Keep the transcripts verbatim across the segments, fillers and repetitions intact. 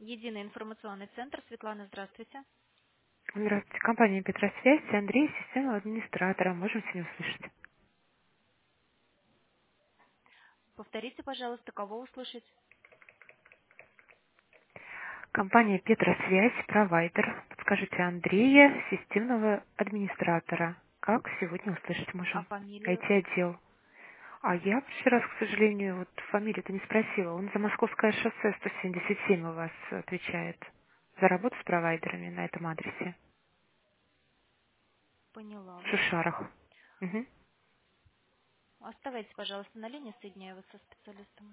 Единый информационный центр. Светлана, здравствуйте. Здравствуйте. Компания Петросвязь. Андрей, системного администратора. Можем сегодня услышать. Повторите, пожалуйста, кого услышать? Компания Петросвязь, провайдер. Подскажите, Андрея, системного администратора. Как сегодня услышать А можем? фамилию? I T-отдел. А я вчера раз, к сожалению, вот фамилию-то не спросила. Он за Московское шоссе сто семьдесят семь у вас отвечает. За работу с провайдерами на этом адресе. Поняла В вас. Шушарах. Угу. Оставайтесь, пожалуйста, на линии, соединяю вас со специалистом.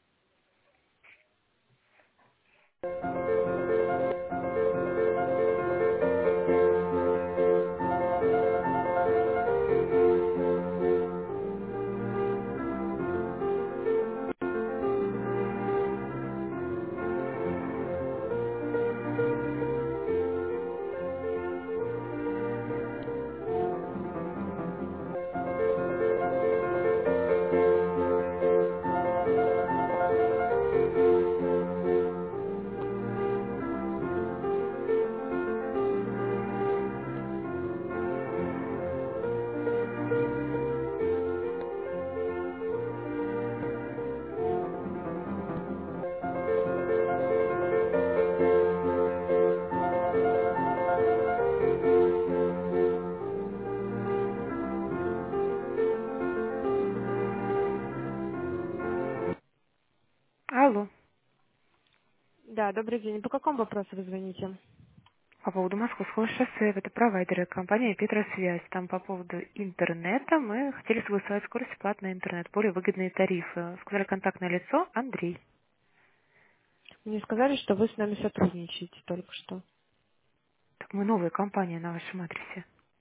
Алло. Да, добрый день. По какому вопросу вы звоните? По поводу Московского шоссе, это провайдеры, компания Петросвязь. Там по поводу интернета мы хотели согласовать скорость платный интернет, более выгодные тарифы. Сказали контактное лицо Андрей. Мне сказали, что вы с нами сотрудничаете только что. Так мы новая компания на вашем адресе.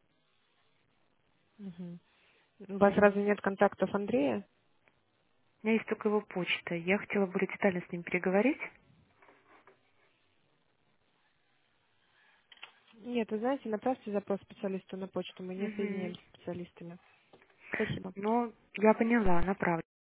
Мгм. У вас Мгм. разве нет контактов Андрея? У меня есть только его почта. Я хотела более детально с ним переговорить. Нет, вы знаете, направьте запрос специалисту на почту. Мы не Мгм. соединяем с специалистами. Спасибо. Но я поняла, направлю.